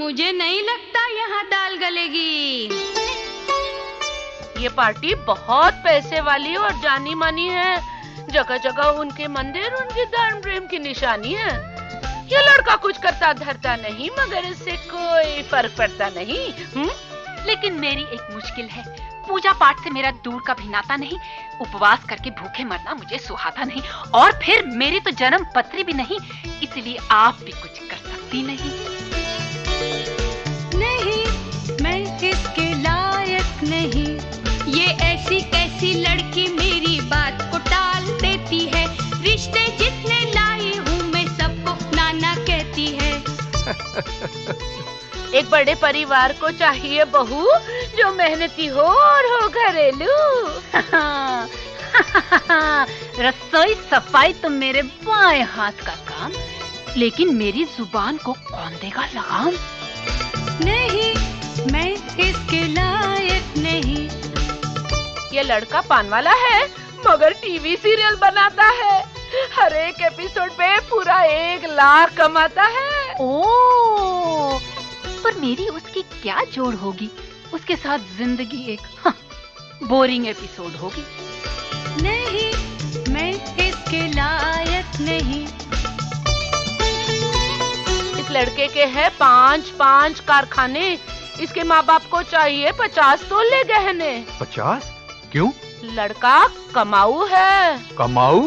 मुझे नहीं लगता यहाँ दाल गलेगी। ये पार्टी बहुत पैसे वाली और जानी मानी है। जगह जगह उनके मंदिर उनके धर्म प्रेम की निशानी है। ये लड़का कुछ करता धरता नहीं, मगर इससे कोई फर्क पड़ता नहीं। लेकिन मेरी एक मुश्किल है, पूजा पाठ से मेरा दूर का भी नाता नहीं, उपवास करके भूखे मरना मुझे सुहाता नहीं, और फिर मेरी तो जन्म पत्री भी नहीं, इसलिए आप भी कुछ कर सकती नहीं। नहीं, मैं इसके लायक नहीं। ये ऐसी कैसी लड़की मेरी बात को टाल देती है। रिश्ते जितने लाई हूँ मैं सबको नाना कहती है। एक बड़े परिवार को चाहिए बहू जो मेहनती हो और हो घरेलू। रसोई सफाई तो मेरे बाएं हाथ का काम, लेकिन मेरी जुबान को कौन देगा लगाम? नहीं, मैं इसके लायक नहीं। ये लड़का पान वाला है, मगर टीवी सीरियल बनाता है। हर एक एपिसोड पे पूरा 1 लाख कमाता है। ओह, पर मेरी उसकी क्या जोड़ होगी? उसके साथ जिंदगी एक बोरिंग एपिसोड होगी। नहीं, मैं इसके लायक नहीं। इस लड़के के हैं 5 कारखाने। इसके माँ बाप को चाहिए 50 तोले गहने। 50? क्यों? लड़का कमाऊ है। कमाऊ?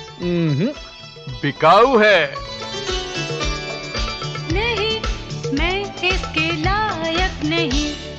बिकाऊ है। नहीं, मैं इसके लायक नहीं।